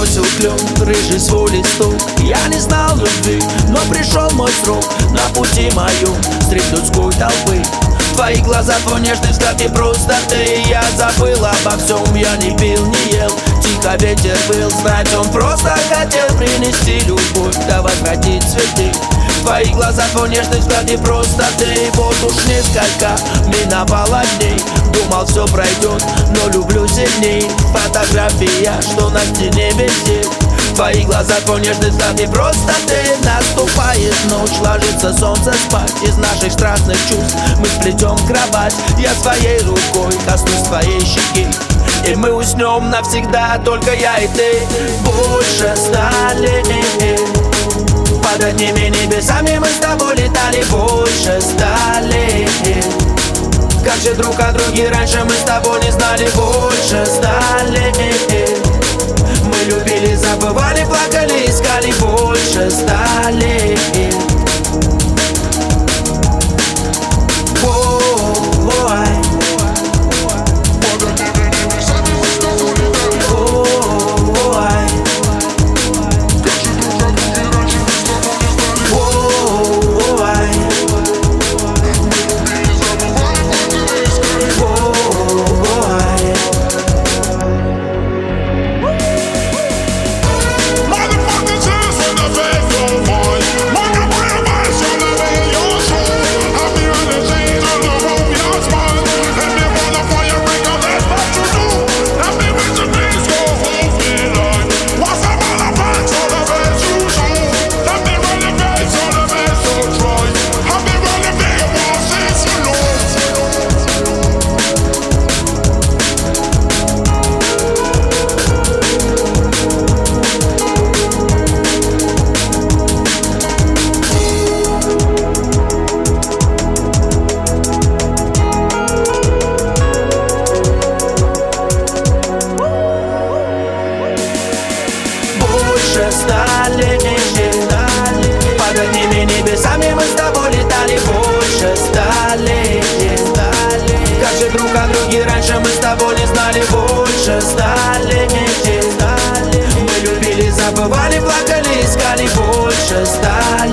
бросил клен, рыжий свой листок. Я не знал любви, но пришел мой срок. На пути моем средь людской толпы твои глаза, твой нежный взгляд и просто ты. Я забыл обо всем, я не пил, не ел. Тихо ветер был, знать он просто хотел принести любовь, да возвратить цветы. Твои глаза, твой нежный взгляд и просто ты. Вот уж несколько миновало дней, думал все пройдет, но люблю сильней. Фотография, что на стене висит. Твои глаза, твой нежный взгляд и просто ты. Наступает ночь, ложится солнце спать. Из наших страстных чувств мы сплетем кровать. Я своей рукой коснусь твоей щеки, и мы уснем навсегда, только я и ты. Больше 100 лет под одними небесами мы с тобой летали. Больше 100 лет. Как же друг о друге раньше мы с тобой не знали. Больше 100 лет. Мы любили, забывали, плакали, искали. Больше 100 лет. Под одними небесами мы с тобой летали. Больше 100 лет. Как же друг о друге раньше мы с тобой не знали. Больше 100 лет. Мы любили, забывали, плакали, искали. Больше 100 лет.